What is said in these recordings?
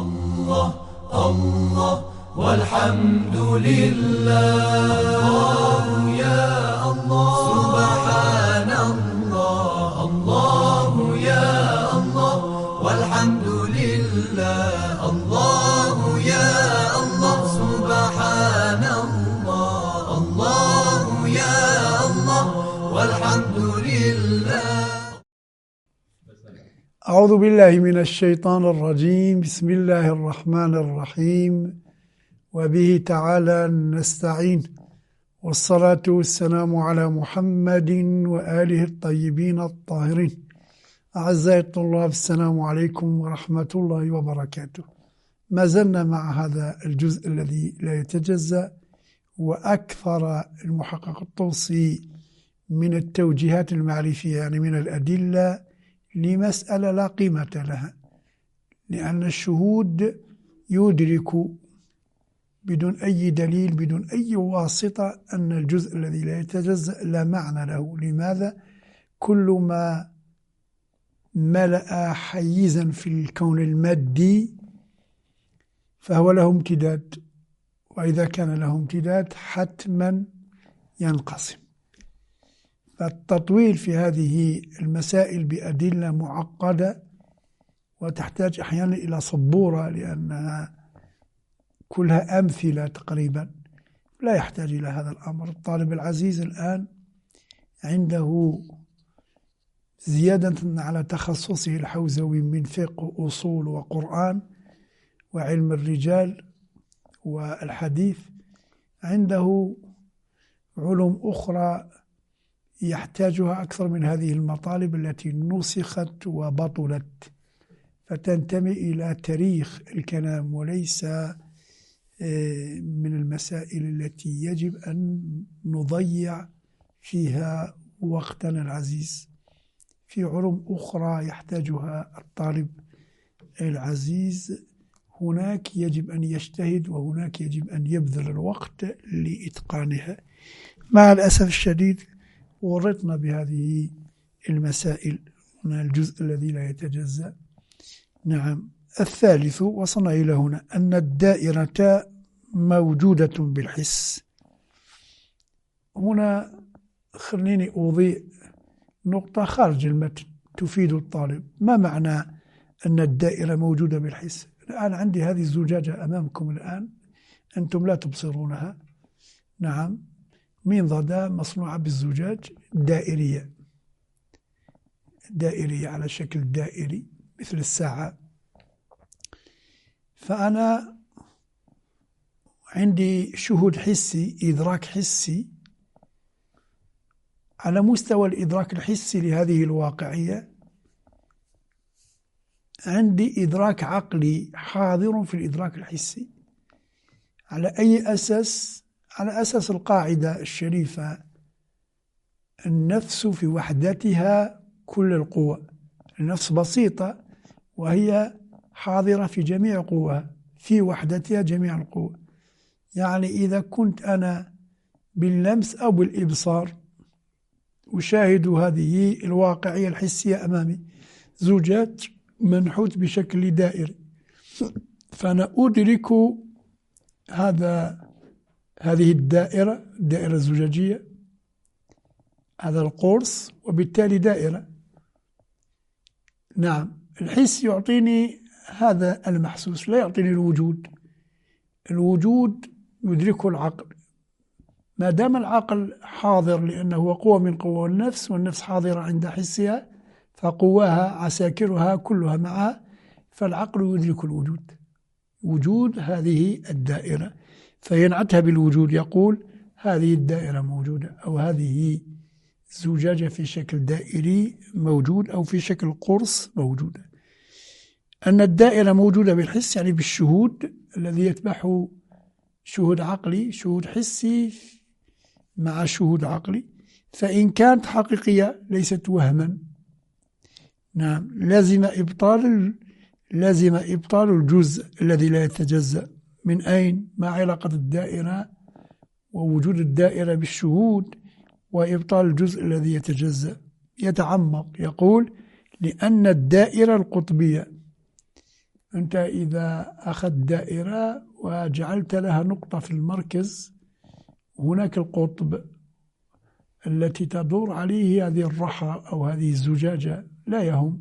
الله الله والحمد لله. الله يا الله سبحان الله. الله يا الله والحمد لله. الله يا الله سبحان الله. الله يا الله والحمد لله. أعوذ بالله من الشيطان الرجيم. بسم الله الرحمن الرحيم. وبه تعالى نستعين، والصلاة والسلام على محمد وآله الطيبين الطاهرين. أعزائي الطلاب، السلام عليكم ورحمة الله وبركاته. ما زلنا مع هذا الجزء الذي لا يتجزأ، وأكثر المحقق الطوسي من التوجيهات المعرفية، يعني من الأدلة لمسألة لا قيمة لها، لأن الشهود يدرك بدون أي دليل، بدون أي واسطة، أن الجزء الذي لا يتجزأ لا معنى له. لماذا؟ كل ما ملأ حيزا في الكون المادي فهو له امتداد، وإذا كان له امتداد حتما ينقسم. فالتطويل في هذه المسائل بأدلة معقدة وتحتاج أحيانا إلى صبورة، لأنها كلها أمثلة تقريبا، لا يحتاج إلى هذا الأمر. الطالب العزيز الآن عنده زيادة على تخصصه الحوزوي من فقه أصول وقرآن وعلم الرجال والحديث، عنده علوم أخرى يحتاجها أكثر من هذه المطالب التي نسخت وبطلت، فتنتمي إلى تاريخ الكلام، وليس من المسائل التي يجب أن نضيع فيها وقتنا العزيز. في علوم أخرى يحتاجها الطالب العزيز، هناك يجب أن يجتهد، وهناك يجب أن يبذل الوقت لإتقانها. مع الأسف الشديد ورطنا بهذه المسائل من الجزء الذي لا يتجزأ. نعم. الثالث، وصلنا إلى هنا، أن الدائرة موجودة بالحس. هنا خليني أضيء نقطة خارج المتن تفيد الطالب. ما معنى أن الدائرة موجودة بالحس؟ الآن عندي هذه الزجاجة أمامكم الآن، أنتم لا تبصرونها. نعم، منضدة مصنوعة بالزجاج، دائرية على شكل دائري مثل الساعة. فأنا عندي شهود حسي، إدراك حسي. على مستوى الإدراك الحسي لهذه الواقعية عندي إدراك عقلي حاضر في الإدراك الحسي. على أي أساس؟ على أساس القاعدة الشريفة: النفس في وحدتها كل القوى. النفس بسيطة وهي حاضرة في جميع قواها، في وحدتها جميع القوى. يعني إذا كنت أنا باللمس أو بالإبصار أشاهد هذه الواقعية الحسية أمامي، زجاج منحوت بشكل دائري، فأنا أدرك هذه الدائرة الزجاجية، هذا القرص، وبالتالي دائرة. نعم، الحس يعطيني هذا المحسوس، لا يعطيني الوجود. الوجود يدركه العقل. ما دام العقل حاضر، لأنه هو قوة من قوى النفس، والنفس حاضرة عند حسها، فقواها عساكرها كلها معها، فالعقل يدرك الوجود، وجود هذه الدائرة، فينعتها بالوجود، يقول هذه الدائرة موجودة، أو هذه الزجاجة في شكل دائري موجود، أو في شكل قرص موجودة. أن الدائرة موجودة بالحس يعني بالشهود الذي يتبعه شهود عقلي، شهود حسي مع شهود عقلي. فإن كانت حقيقية ليست وهما. نعم، لازم إبطال الجزء الذي لا يتجزأ. من أين؟ ما علاقة الدائرة ووجود الدائرة بالشهود وإبطال الجزء الذي يتجزأ؟ يتعمق، يقول: لأن الدائرة القطبية أنت إذا أخذت دائرة وجعلت لها نقطة في المركز، هناك القطب التي تدور عليه هذه الرحى أو هذه الزجاجة لا يهم.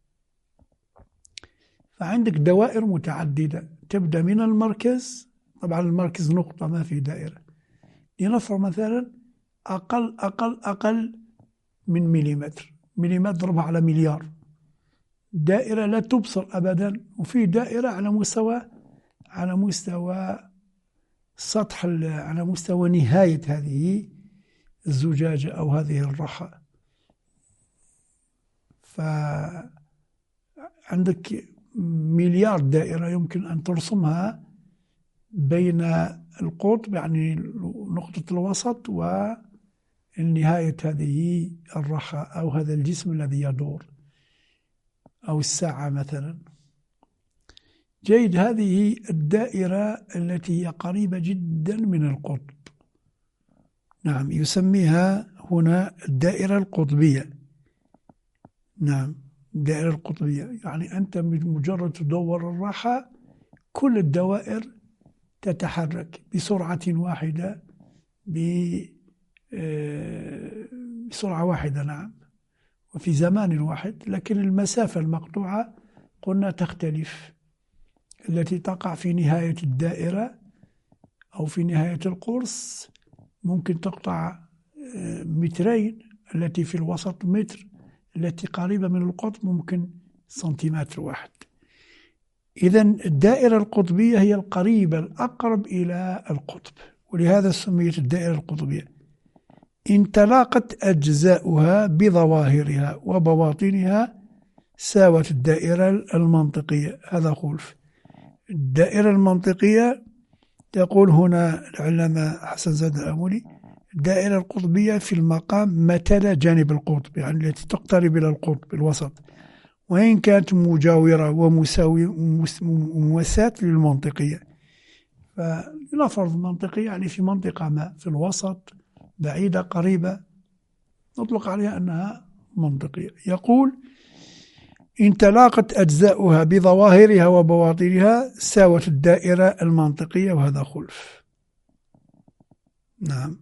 فعندك دوائر متعددة تبدأ من المركز، طبعا المركز نقطة ما في دائرة، لنفرض مثلا أقل من مليمتر، مليمتر ضربها على مليار، دائرة لا تبصر أبدا، وفي دائرة على مستوى سطح، على مستوى نهاية هذه الزجاجة أو هذه الرحى. فعندك مليار دائرة يمكن أن ترسمها بين القطب، يعني نقطة الوسط، والنهاية هذه الرحى أو هذا الجسم الذي يدور، أو الساعة مثلا. جيد، هذه الدائرة التي هي قريبة جدا من القطب، نعم، يسميها هنا الدائرة القطبية. نعم، الدائرة القطبية، يعني أنت مجرد تدور الرحى كل الدوائر تتحرك بسرعة واحدة، بسرعة واحدة، نعم، وفي زمان واحد، لكن المسافة المقطوعة قلنا تختلف. التي تقع في نهاية الدائرة أو في نهاية القرص ممكن تقطع مترين، التي في الوسط متر، التي قريبة من القطب ممكن سنتيمتر واحد. إذن الدائرة القطبية هي القريبة الأقرب إلى القطب، ولهذا سميت الدائرة القطبية. إن تلاقت أجزاؤها بظواهرها وبواطنها ساوت الدائرة المنطقية. هذا خلف. الدائرة المنطقية يقول هنا العلامة حسن زاد الأمولي: الدائرة القطبية في المقام متل جانب القطب، يعني التي تقترب إلى القطب الوسط، وإن كانت مجاورة ومواساة للمنطقية. فنفرض منطقية يعني في منطقة ما في الوسط، بعيدة قريبة، نطلق عليها أنها منطقية. يقول: إن تلاقت أجزاؤها بظواهرها وبواطنها ساوت الدائرة المنطقية، وهذا خلف. نعم.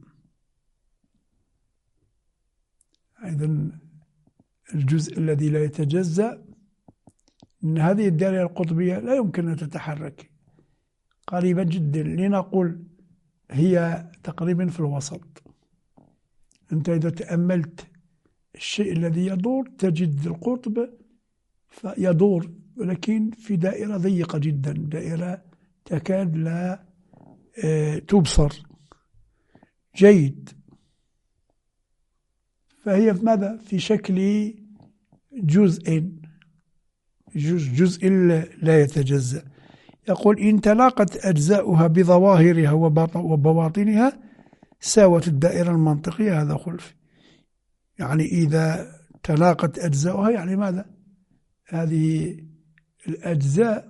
أيضا الجزء الذي لا يتجزأ من هذه الدائرة القطبية لا يمكن أن تتحرك، قريبة جدا، لنقول هي تقريبا في الوسط. أنت إذا تأملت الشيء الذي يدور تجد القطب يدور، ولكن في دائرة ضيقة جدا، دائرة تكاد لا تبصر. جيد. فهي في ماذا؟ في شكل جزء لا يتجزأ. يقول: إن تلاقت أجزاؤها بظواهرها وبواطنها ساوت الدائرة المنطقية. هذا خلف. يعني إذا تلاقت أجزاؤها يعني ماذا؟ هذه الأجزاء،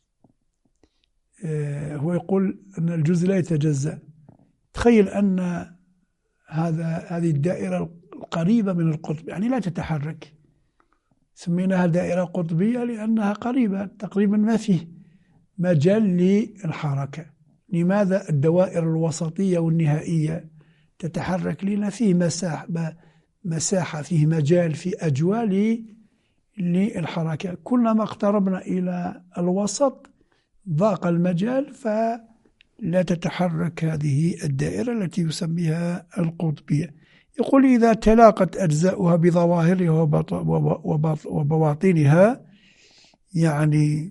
هو يقول أن الجزء لا يتجزأ. تخيل أن هذه الدائرة القريبة من القطب يعني لا تتحرك، سميناها دائرة قطبية لأنها قريبة تقريبا، ما فيه مجال للحركة. لماذا الدوائر الوسطية والنهائية تتحرك؟ لأن فيه مساحة، فيه مجال، في أجواء للحركة. كلما اقتربنا إلى الوسط ضاق المجال، فلا تتحرك هذه الدائرة التي يسميها القطبية. يقول: إذا تلاقت أجزاؤها بظواهرها وبواطنها، يعني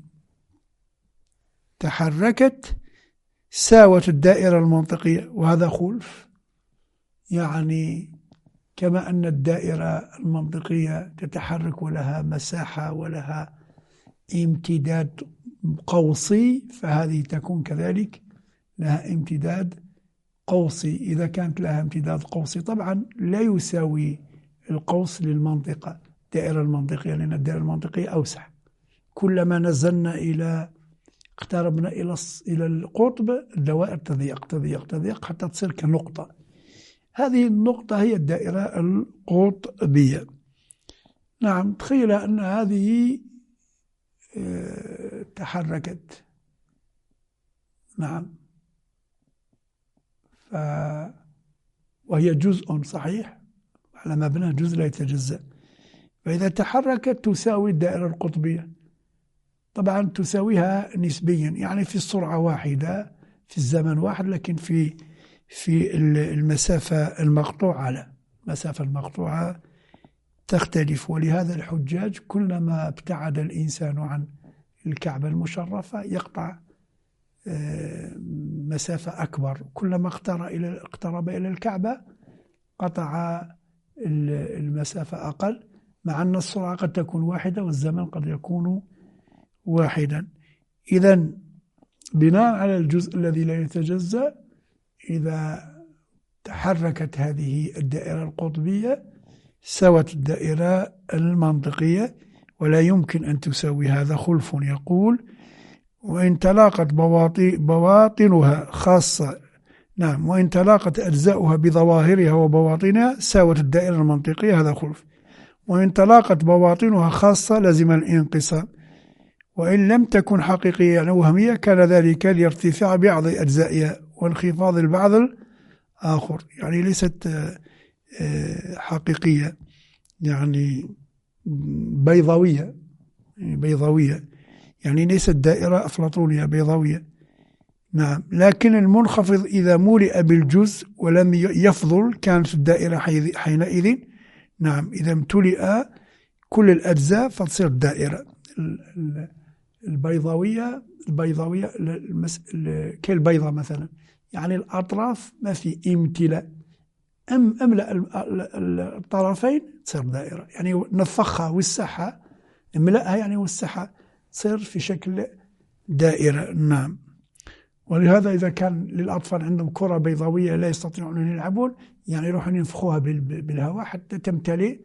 تحركت، ساوت الدائرة المنطقية، وهذا خلف. يعني كما أن الدائرة المنطقية تتحرك ولها مساحة ولها امتداد قوسي، فهذه تكون كذلك لها امتداد قوسي. إذا كانت لها امتداد قوسي طبعا لا يساوي القوس للمنطقة، الدائرة المنطقية، لأن الدائرة المنطقية أوسع. كلما اقتربنا إلى القطب الدوائر تضيق حتى تصير كنقطة. هذه النقطة هي الدائرة القطبية. نعم. تخيل أن هذه تحركت نعم وهي جزء صحيح على مبنى جزء لا يتجزأ، فإذا تحركت تساوي الدائرة القطبية، طبعا تساويها نسبيا يعني في السرعة واحدة في الزمن واحد، لكن في المسافة المقطوعة لا، المسافة المقطوعة تختلف. ولهذا الحجاج كلما ابتعد الإنسان عن الكعبة المشرفة يقطع مسافة أكبر، كلما اقترب إلى الكعبة قطع المسافة أقل، مع أن السرعة قد تكون واحدة والزمن قد يكون واحدا. إذن بناء على الجزء الذي لا يتجزأ، إذا تحركت هذه الدائرة القطبية سوت الدائرة المنطقية، ولا يمكن أن تساوي هذا. خلف يقول: وإن تلاقت بواطنها خاصة نعم وإن تلاقت أجزاؤها بظواهرها وبواطنها ساوت الدائرة المنطقية، هذا خلف. وإن تلاقت بواطنها خاصة لزم الانقسام، وإن لم تكن حقيقية يعني وهمية كان ذلك لارتفاع بعض أجزائها وانخفاض البعض الآخر، يعني ليست حقيقية يعني بيضاوية يعني ليست دائرة أفلاطونية بيضاوية نعم. لكن المنخفض إذا ملئ بالجزء ولم يفضل كانت الدائرة حينئذ نعم، إذا امتلئ كل الأجزاء فتصير الدائرة البيضاوية كالبيضة مثلا، يعني الأطراف ما في امتلاء، أملأ الطرفين تصير دائرة، يعني نفخها وسعها، املأها يعني وسعها تصير في شكل دائرة نعم. ولهذا إذا كان للأطفال عندهم كرة بيضاوية لا يستطيعون أن يلعبون، يعني يروحون ينفخوها بالهواء حتى تمتلئ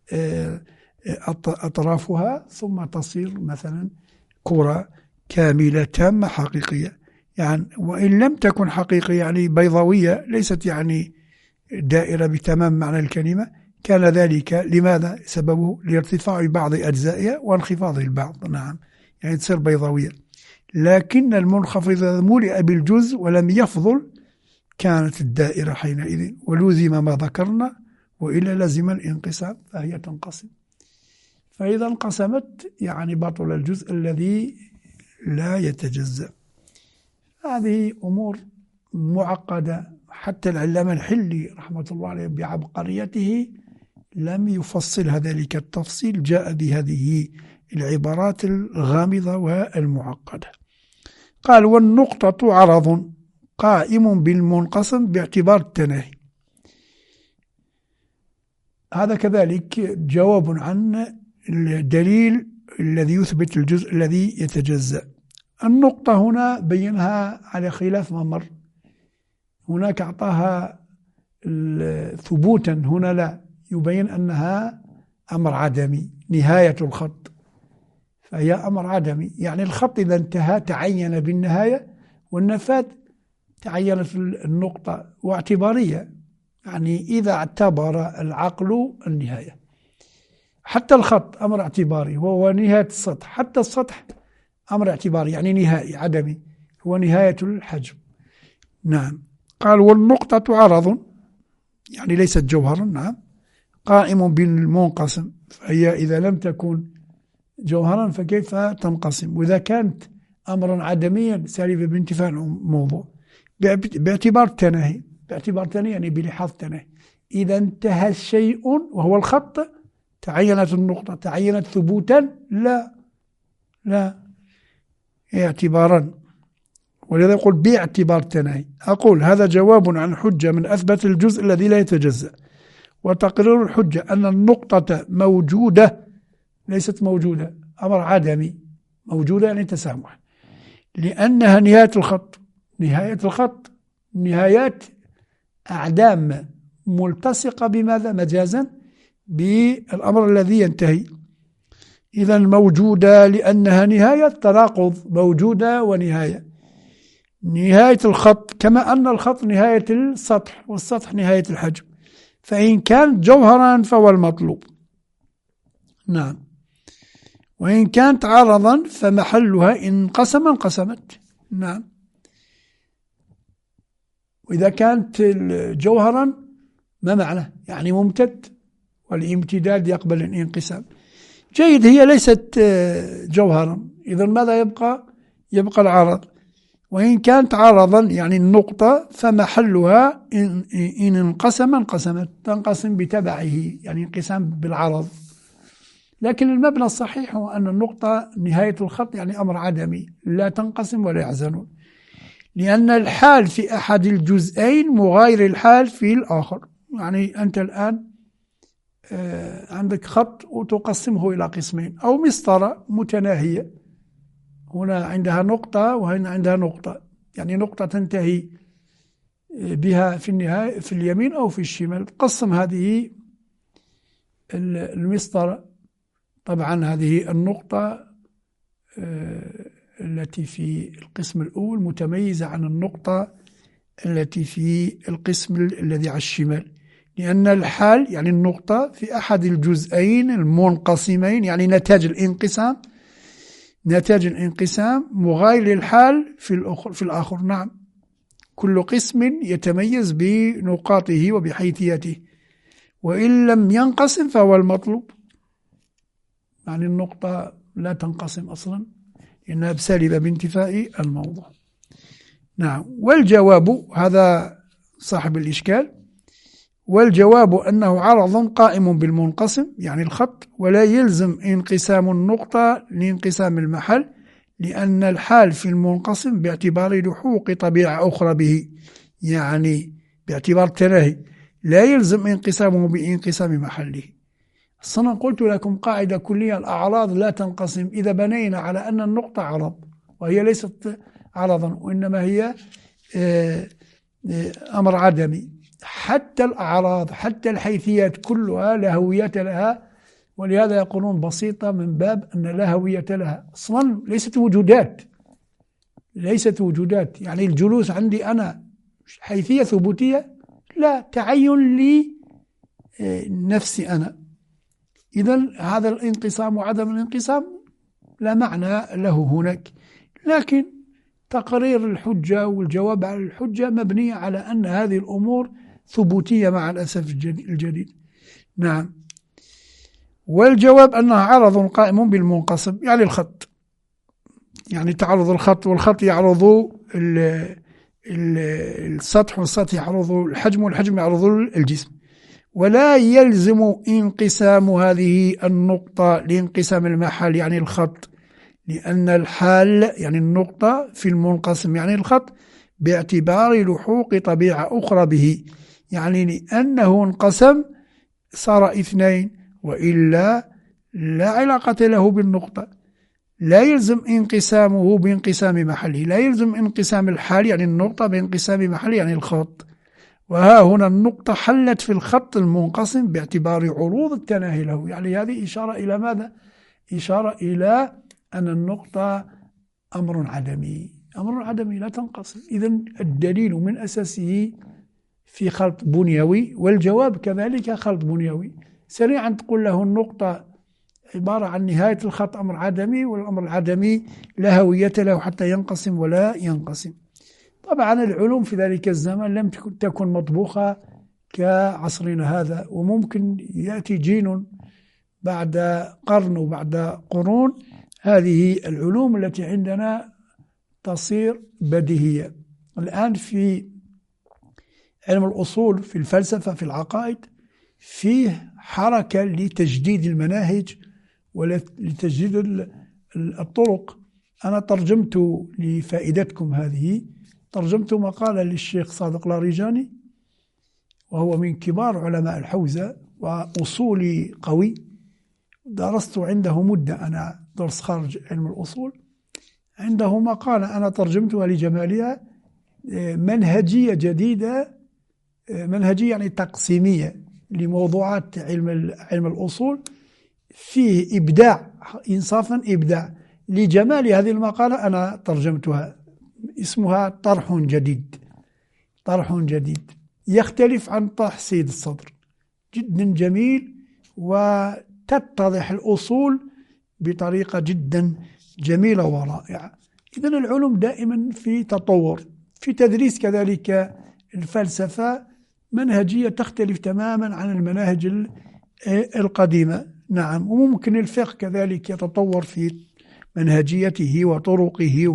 أطرافها ثم تصير مثلا كرة كاملة تامة حقيقية. يعني وإن لم تكن حقيقية يعني بيضاوية ليست يعني دائرة بتمام معنى الكلمة، كان ذلك لماذا؟ سببه لارتفاع بعض أجزائها وانخفاض البعض نعم، يعني تصير بيضاوية. لكن المنخفض إذا ملئ بالجزء ولم يفضل كانت الدائرة حينئذ ولزم ما ذكرنا، وإلا لزم الانقسام فهي تنقسم. فإذا انقسمت يعني بطل الجزء الذي لا يتجزأ. هذه أمور معقدة، حتى العلامة الحلي رحمة الله عليه بعبقريته لم يفصلها ذلك التفصيل، جاء بهذه العبارات الغامضة والمعقدة. قال: والنقطة عرض قائم بالمنقسم باعتبار التناهي. هذا كذلك جواب عن الدليل الذي يثبت الجزء الذي يتجزأ. النقطة هنا بينها على خلاف ما مر، هناك أعطاها ثبوتا، هنا لا، يبين أنها أمر عدمي، نهاية الخط، فهي أمر عدمي، يعني الخط إذا انتهى تعين بالنهاية، والنفاذ تعينت النقطة، واعتبارية يعني إذا اعتبر العقل النهاية. حتى الخط أمر اعتباري وهو نهاية السطح، حتى السطح أمر اعتباري يعني نهائي عدمي هو نهاية الحجم نعم. قال: والنقطة عرض يعني ليست جوهرا نعم، قائم بالمنقسم، فهي إذا لم تكن جوهرا فكيف تنقسم؟ وإذا كانت أمرا عدميا سالبا بانتفاع الموضوع باعتبار التناهي، يعني بلحاظ التناهي، إذا انتهى الشيء وهو الخط تعينت النقطة، تعينت ثبوتا لا اعتبارا، ولذا يقول باعتبار التناهي. أقول هذا جواب عن حجة من أثبت الجزء الذي لا يتجزأ، وتقرير الحجة أن النقطة موجودة ليست موجودة، أمر عدمي، موجودة يعني تسامح، لأنها نهاية الخط. نهاية الخط نهايات أعدام ملتصقة بماذا؟ مجازا بالأمر الذي ينتهي. إذا موجودة لأنها نهاية تناقض، موجودة ونهاية. نهاية الخط كما أن الخط نهاية السطح والسطح نهاية الحجم، فإن كان جوهرا فهو المطلوب نعم. وإن كانت عرضا فمحلها إن انقسم انقسمت. نعم. وإذا كانت جوهرا ما معنى؟ يعني ممتد، والامتداد يقبل الانقسام. جيد، هي ليست جوهرا، إذا ماذا يبقى؟ يبقى العرض. وإن كانت عرضا يعني النقطة فمحلها إن انقسم انقسمت، تنقسم بتبعه، يعني انقسام بالعرض. لكن المبنى الصحيح هو أن النقطة نهاية الخط، يعني أمر عدمي، لا تنقسم ولا يحزنون، لأن الحال في أحد الجزئين مغاير الحال في الآخر. يعني أنت الآن عندك خط وتقسمه إلى قسمين، أو مسطرة متناهية، هنا عندها نقطة وهنا عندها نقطة، يعني نقطة تنتهي بها في النهاية في اليمين أو في الشمال. قسم هذه المسطرة، طبعا هذه النقطة التي في القسم الأول متميزة عن النقطة التي في القسم الذي على الشمال، لأن الحال يعني النقطة في أحد الجزئين المنقسمين، يعني نتاج الانقسام مغاير للحال في الآخر. نعم، كل قسم يتميز بنقاطه وبحيثيته، وإن لم ينقسم فهو المطلوب، يعني النقطة لا تنقسم أصلا لأنها سالبة بانتفاء الموضوع. نعم. والجواب، هذا صاحب الإشكال، والجواب أنه عرض قائم بالمنقسم يعني الخط، ولا يلزم انقسام النقطة لانقسام المحل، لأن الحال في المنقسم باعتبار لحوق طبيعة أخرى به، يعني باعتبار التناهي، لا يلزم انقسامه بانقسام محله. أصلا قلت لكم قاعدة كلية: الأعراض لا تنقسم إذا بنينا على أن النقطة عرض، وهي ليست عرضا، وإنما هي أمر عدمي. حتى الأعراض، حتى الحيثيات كلها لا هوية لها، ولهذا يقولون بسيطة من باب أن لا هوية لها. أصلا ليست وجودات، يعني الجلوس عندي أنا حيثية ثبوتية؟ لا، تعين لي نفسي أنا. إذن هذا الانقسام وعدم الانقسام لا معنى له هناك، لكن تقرير الحجة والجواب على الحجة مبنية على أن هذه الأمور ثبوتية مع الأسف الجديد. نعم. والجواب أنها عرض قائم بالمنقسم، يعني الخط، يعني تعرض الخط، والخط يعرض السطح، والسطح يعرض الحجم، والحجم يعرض الجسم. ولا يلزم انقسام هذه النقطة لانقسام المحل يعني الخط، لأن الحال يعني النقطة في المنقسم يعني الخط باعتبار لحوق طبيعة أخرى به، يعني لأنه انقسم صار اثنين، وإلا لا علاقة له بالنقطة. لا يلزم انقسامه بانقسام محله، لا يلزم انقسام الحال يعني النقطة بانقسام محله يعني الخط. وها هنا النقطة حلت في الخط المنقسم باعتبار عروض التناهي له، يعني هذه إشارة إلى ماذا؟ إشارة إلى أن النقطة أمر عدمي لا تنقسم. إذن الدليل من أساسه في خلط بنيوي، والجواب كذلك خلط بنيوي. سريعا تقول له النقطة عبارة عن نهاية الخط أمر عدمي، والأمر العدمي لا هوية له حتى ينقسم ولا ينقسم. طبعا العلوم في ذلك الزمن لم تكن مطبوخة كعصرنا هذا، وممكن يأتي جيل بعد قرن وبعد قرون هذه العلوم التي عندنا تصير بديهية. الآن في علم الأصول، في الفلسفة، في العقائد، فيه حركة لتجديد المناهج ولتجديد الطرق. أنا ترجمت لفائدتكم هذه، ترجمت مقالة للشيخ صادق لاريجاني، وهو من كبار علماء الحوزة وأصولي قوي، درست عنده مدة، أنا درس خارج علم الأصول. عنده مقالة أنا ترجمتها لجمالها، منهجية جديدة، منهجية يعني تقسيمية لموضوعات علم الأصول، فيه إبداع، إنصافا إبداع. لجمال هذه المقالة أنا ترجمتها، اسمها طرح جديد يختلف عن طرح سيد الصدر، جدا جميل، وتتضح الأصول بطريقة جدا جميلة ورائعة. إذن العلوم دائما في تطور. في تدريس كذلك الفلسفة منهجية تختلف تماما عن المناهج القديمة. نعم. وممكن الفقه كذلك يتطور في منهجيته وطرقه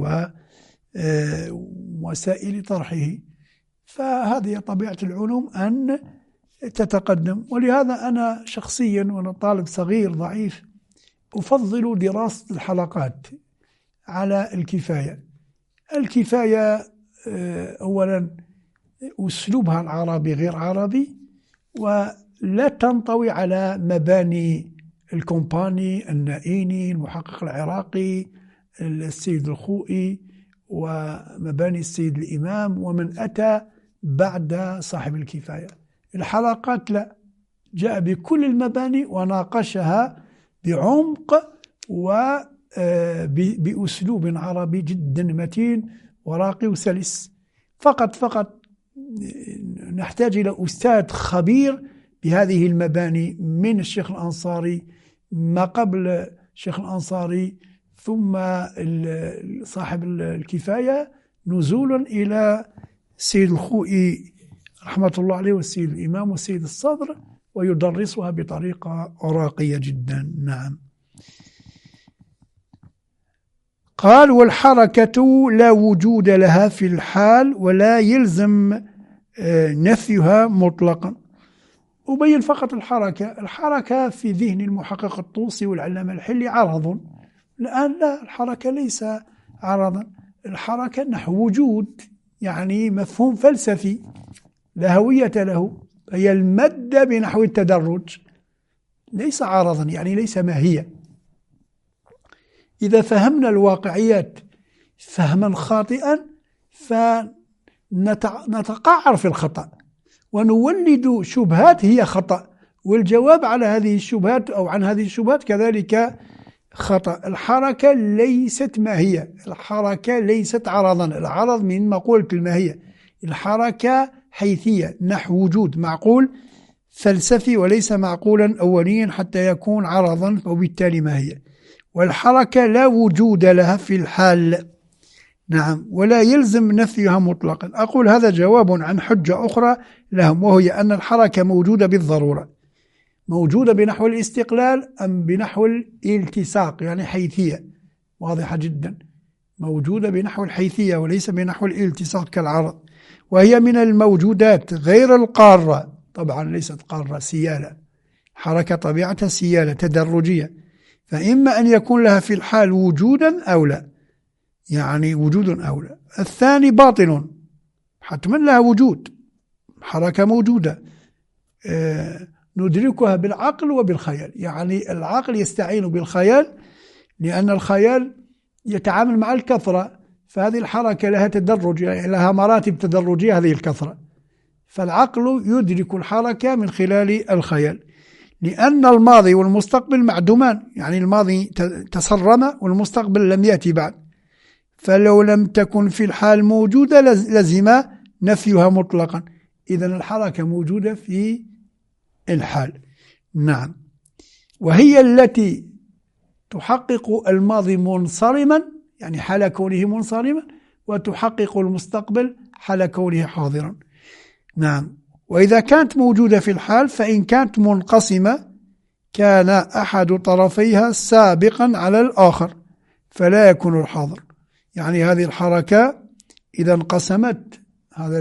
ووسائل طرحه. فهذه طبيعة العلوم أن تتقدم. ولهذا أنا شخصيا وأنا طالب صغير ضعيف أفضل دراسة الحلقات على الكفاية. الكفاية أولا أسلوبها العربي غير عربي، ولا تنطوي على مباني الكومباني، النائيني، المحقق العراقي، السيد الخوئي، ومباني السيد الإمام ومن أتى بعد صاحب الكفاية. الحلقات لا، جاء بكل المباني وناقشها بعمق وبأسلوب عربي جدا متين وراقي وسلس. فقط نحتاج إلى أستاذ خبير بهذه المباني من الشيخ الأنصاري، ما قبل الشيخ الأنصاري، ثم صاحب الكفاية، نزولا إلى السيد الخوئي رحمة الله عليه والسيد الإمام والسيد الصدر، ويدرسها بطريقة راقية جدا. نعم. قال: والحركة لا وجود لها في الحال ولا يلزم نفيها مطلقا. أبين فقط الحركة في ذهن المحقق الطوسي والعلامة الحلي عرض. الآن لا، الحركة ليس عرضا. الحركة نحو وجود، يعني مفهوم فلسفي لا هوية له، هي المادة بنحو التدرج، ليس عرضا، يعني ليس ماهية. إذا فهمنا الواقعيات فهما خاطئا فنتقعر في الخطأ ونولد شبهات هي خطأ، والجواب على هذه الشبهات أو عن هذه الشبهات كذلك خطأ. الحركة ليست ماهية، الحركة ليست عرضا. العرض من مقولة الماهية. الحركة حيثية نحو وجود، معقول فلسفي وليس معقولا أوليا حتى يكون عرضا، وبالتالي ماهية. والحركة لا وجود لها في الحال. نعم. ولا يلزم نفيها مطلقا. أقول هذا جواب عن حجة أخرى لهم، وهي أن الحركة موجودة بالضرورة. موجودة بنحو الاستقلال أم بنحو الالتصاق، يعني حيثية واضحة جدا. موجودة بنحو الحيثية وليس بنحو الالتصاق كالعرض. وهي من الموجودات غير القارة، طبعا ليست قارة، سيالة. حركة طبيعة سيالة تدرجية، فإما أن يكون لها في الحال وجودا أو لا، يعني وجود أو لا. الثاني باطل، حتما لها وجود، حركة موجودة ندركها بالعقل وبالخيال. يعني العقل يستعين بالخيال لأن الخيال يتعامل مع الكثرة، فهذه الحركة لها تدرج، يعني لها مراتب تدرجية هذه الكثرة، فالعقل يدرك الحركة من خلال الخيال. لأن الماضي والمستقبل معدومان، يعني الماضي تسرم والمستقبل لم يأتي بعد، فلو لم تكن في الحال موجودة لزم نفيها مطلقا. إذن الحركة موجودة في الحال. نعم. وهي التي تحقق الماضي منصرما، يعني حال كونه منصرما، وتحقق المستقبل حال كونه حاضرا. نعم. وإذا كانت موجودة في الحال فإن كانت منقسمة كان أحد طرفيها سابقا على الآخر فلا يكون الحاضر. يعني هذه الحركة إذا انقسمت، هذا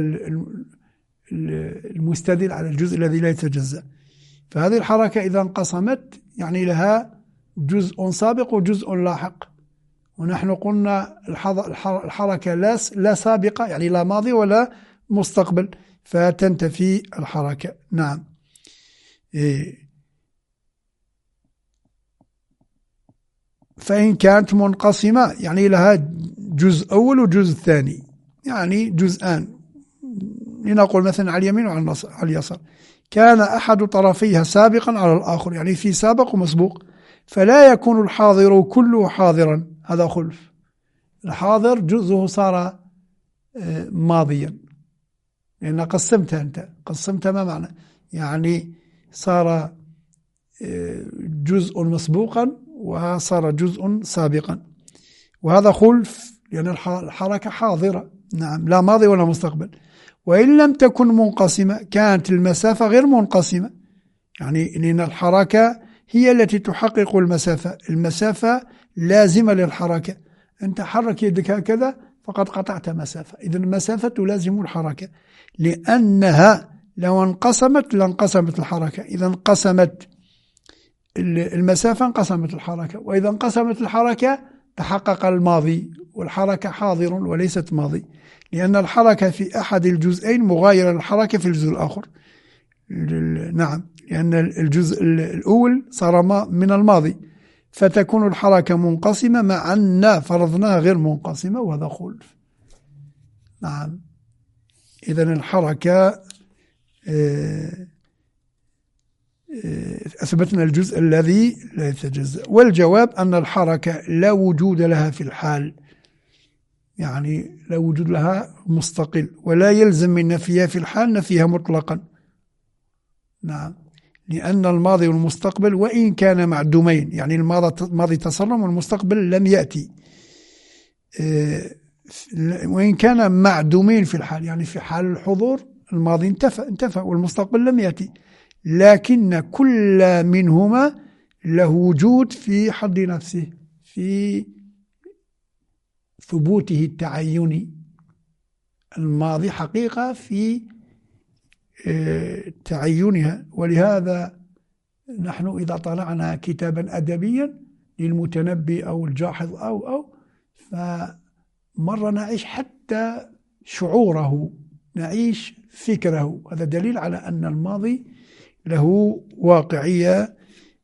المستدل على الجزء الذي لا يتجزأ، فهذه الحركة إذا انقسمت يعني لها جزء سابق وجزء لاحق. ونحن قلنا الحركة لا سابقة، يعني لا ماضي ولا مستقبل، فتنتفي الحركة. نعم. فإن كانت منقسمة يعني لها جزء أول وجزء ثاني، يعني جزءان، لنقول مثلا على اليمين وعلى اليسار، كان أحد طرفيها سابقا على الآخر، يعني في سابق ومسبوق، فلا يكون الحاضر كله حاضرا. هذا خلف. الحاضر جزءه صار ماضيا، لأن قسمتها أنت، قسمتها ما معنى؟ يعني صار جزء مسبوقا وصار جزء سابقا، وهذا خلف لأن الحركة حاضرة، نعم، لا ماضي ولا مستقبل. وإن لم تكن منقسمة كانت المسافة غير منقسمة، يعني لأن الحركة هي التي تحقق المسافة، المسافة لازمة للحركة، أنت حرك يدك هكذا فقد قطعت مسافة، إذن المسافة تلازم الحركة، لأنها لو انقسمت لانقسمت الحركة، إذا انقسمت المسافة انقسمت الحركة، وإذا انقسمت الحركة تحقق الماضي، والحركة حاضر وليست ماضي، لأن الحركة في أحد الجزئين مغايرة للحركة في الجزء الآخر. نعم، لأن الجزء الأول صار من الماضي، فتكون الحركة منقسمة مع أن فرضناها غير منقسمة، وهذا خلف. نعم، إذن الحركة أثبتنا الجزء الذي لا يتجزأ. والجواب أن الحركة لا وجود لها في الحال، يعني لا وجود لها مستقل، ولا يلزم من نفيها في الحال نفيها مطلقا. نعم، لأن الماضي والمستقبل وإن كان معدومين، يعني الماضي تصرم والمستقبل لم يأتي، وإن كان معدومين في الحال، يعني في حال الحضور الماضي انتفى والمستقبل لم يأتي، لكن كل منهما له وجود في حد نفسه، في ثبوته التعيني. الماضي حقيقة في تعينها، ولهذا نحن إذا طلعنا كتابا أدبيا للمتنبي أو الجاحظ أو فمرة نعيش حتى شعوره، نعيش فكره، هذا دليل على أن الماضي له واقعية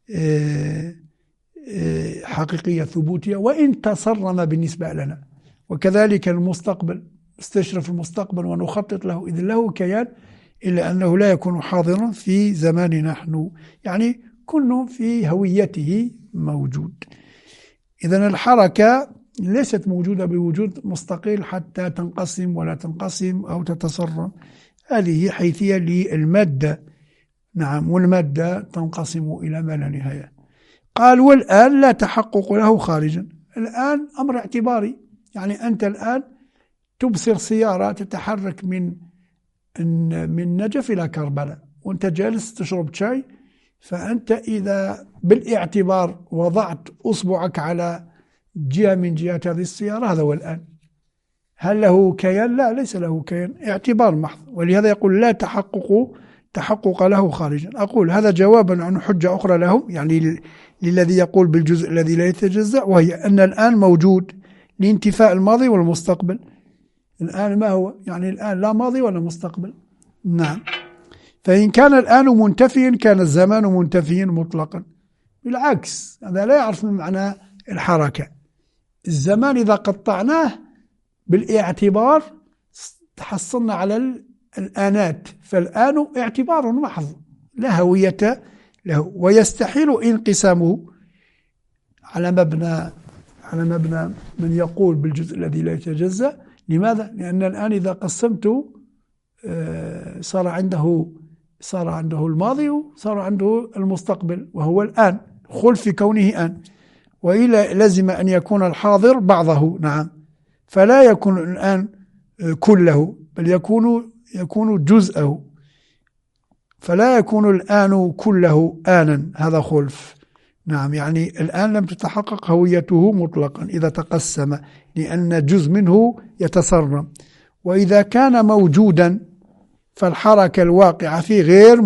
حقيقية ثبوتية، وإن تصرم بالنسبة لنا. وكذلك المستقبل، استشرف المستقبل ونخطط له، إذن له كيان، إلا أنه لا يكون حاضرا في زمان نحن، يعني كل في هويته موجود. إذن الحركة ليست موجودة بوجود مستقل حتى تنقسم ولا تنقسم أو تتصرم، هذه حيثية للمادة. نعم، والمادة تنقسم إلى ما لا نهاية. قال والآن لا تحقق له خارجا، الآن أمر اعتباري، يعني أنت الآن تبصر سيارة تتحرك من نجف إلى كربلاء وأنت جالس تشرب شاي، فأنت إذا بالاعتبار وضعت أصبعك على جهة من جهات هذه السيارة، هذا هو الآن. هل له كيان؟ لا، ليس له كيان، اعتبار محض، ولهذا يقول لا تحقق له خارجا. أقول هذا جوابا عن حجة أخرى لهم، يعني للذي يقول بالجزء الذي لا يتجزأ، وهي أن الآن موجود لانتفاء الماضي والمستقبل. الآن ما هو؟ يعني الآن لا ماضي ولا مستقبل. نعم، فإن كان الآن منتفيا كان الزمان منتفيا مطلقا. بالعكس، هذا لا يعرف من معنى الحركة. الزمان إذا قطعناه بالاعتبار تحصلنا على الآنات، فالآن اعتبار محض لا هوية له، ويستحيل انقسامه على مبنى من يقول بالجزء الذي لا يتجزأ. لماذا؟ لأن الآن إذا قسمت صار عنده الماضي وصار عنده المستقبل، وهو الآن خلف في كونه آن، وإلا لازم أن يكون الحاضر بعضه. نعم، فلا يكون الآن كله، بل يكون جزءه، فلا يكون الآن كله آنا، هذا خلف. نعم، يعني الآن لم تتحقق هويته مطلقا إذا تقسم، لأن جزء منه يتصرم. وإذا كان موجودا فالحركة الواقعة فيه غير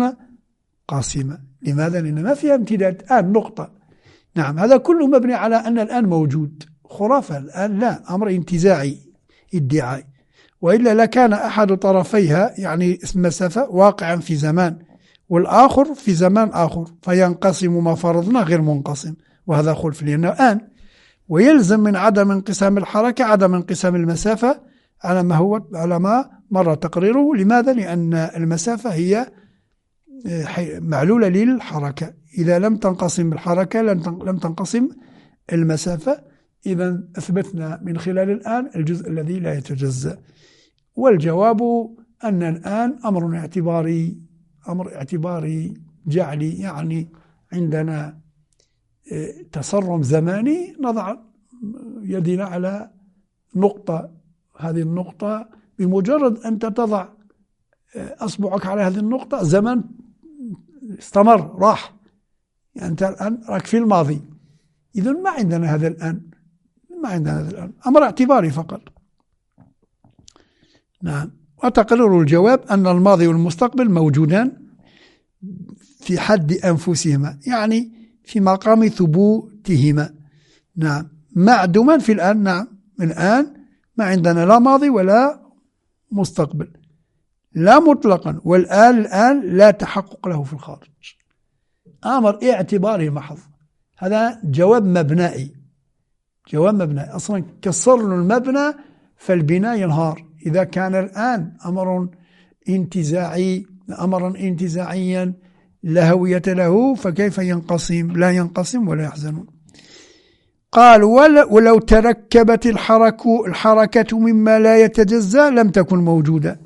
منقسمة. لماذا؟ لأن ما فيها امتداد، آن نقطة. نعم، هذا كله مبني على أن الآن موجود. خرافة، الآن لا، أمر انتزاعي ادعائي، وإلا لكان أحد طرفيها يعني المسافة واقعا في زمان، والآخر في زمان آخر، فينقسم ما فرضنا غير منقسم، وهذا خلف لأنه آن. ويلزم من عدم انقسام الحركة عدم انقسام المسافة على ما مر تقريره. لماذا؟ لأن المسافة هي معلولة للحركة، إذا لم تنقسم الحركة لم تنقسم المسافة. إذا أثبتنا من خلال الآن الجزء الذي لا يتجزأ. والجواب أن الآن أمر اعتباري جعلي، يعني عندنا تصرم زماني نضع يدنا على نقطة، هذه النقطة بمجرد أنت تضع أصبعك على هذه النقطة زمن استمر راح، يعني أنت الآن راك في الماضي. إذن ما عندنا هذا الآن، ما عندنا هذا الآن، أمر اعتباري فقط. نعم. وتقرر الجواب أن الماضي والمستقبل موجودان في حد أنفسهما، يعني في مقام ثبوتهما. نعم. معدوما في الآن. نعم. الآن ما عندنا لا ماضي ولا مستقبل، لا مطلقا، والآن لا تحقق له في الخارج، أمر اعتباري محض. هذا جواب مبنائي، جواب مبنائي. أصلا كسر المبنى فالبناء ينهار. إذا كان الآن أمرا انتزاعيا لا هوية له، فكيف ينقسم؟ لا ينقسم ولا يحزنون. قال ولو تركبت الحركة مما لا يتجزأ لم تكن موجودة.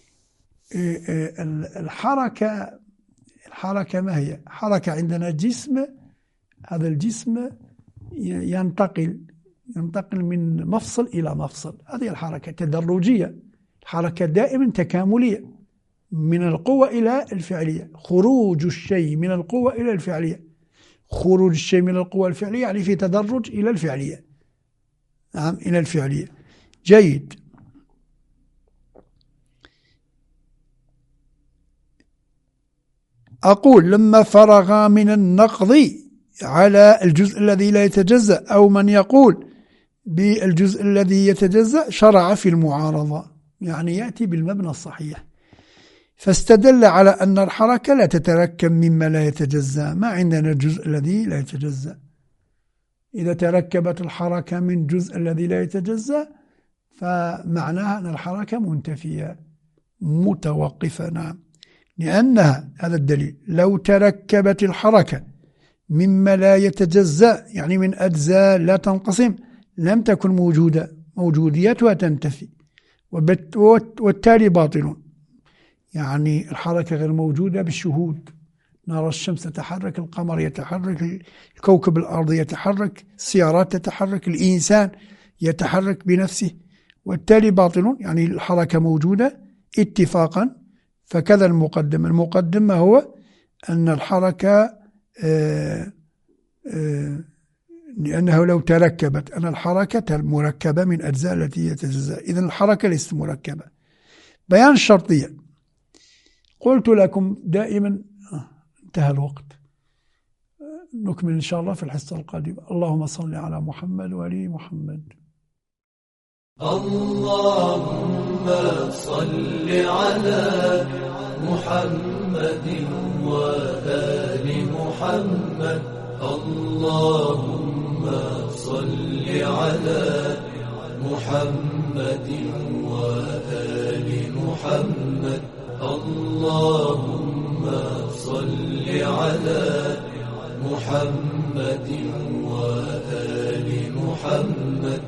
الحركة ما هي؟ حركة عندنا جسم، هذا الجسم ينتقل من مفصل إلى مفصل، هذه الحركة تدرجية. الحركة دائما تكاملية، من القوة إلى الفعلية، خروج الشيء من القوة إلى الفعلية، خروج الشيء من القوة الفعلية يعني في تدرج إلى الفعلية. نعم، إلى الفعلية. جيد. أقول لما فرغ من النقض على الجزء الذي لا يتجزأ، أو من يقول بالجزء الذي يتجزأ، شرع في المعارضة، يعني يأتي بالمبنى الصحيح، فاستدل على أن الحركة لا تتركب مما لا يتجزأ. ما عندنا الجزء الذي لا يتجزأ. إذا تركبت الحركة من الجزء الذي لا يتجزأ فمعناها أن الحركة منتفية متوقفة. نعم، لأنها، هذا الدليل، لو تركبت الحركة مما لا يتجزأ يعني من أجزاء لا تنقسم لم تكن موجودة، موجوديتها تنتفي، والتالي باطل. يعني الحركة غير موجودة بالشهود، نرى الشمس تتحرك، القمر يتحرك، الكوكب الأرض يتحرك، السيارات تتحرك، الإنسان يتحرك بنفسه، والتالي باطل. يعني الحركة موجودة اتفاقا. فكذا المقدمة هو أن الحركة لأنه لو تركبت، أن الحركة مركبة من أجزاء التي يتجزأ، إذن الحركة ليست مركبة. بيان الشرطية. قلت لكم دائما انتهى الوقت، نكمل إن شاء الله في الحصة القادمة. اللهم صل على محمد وآل محمد. اللهم صل على محمد وآل محمد. اللهم صل على محمد وآل محمد. اللهم صل على محمد وآل محمد.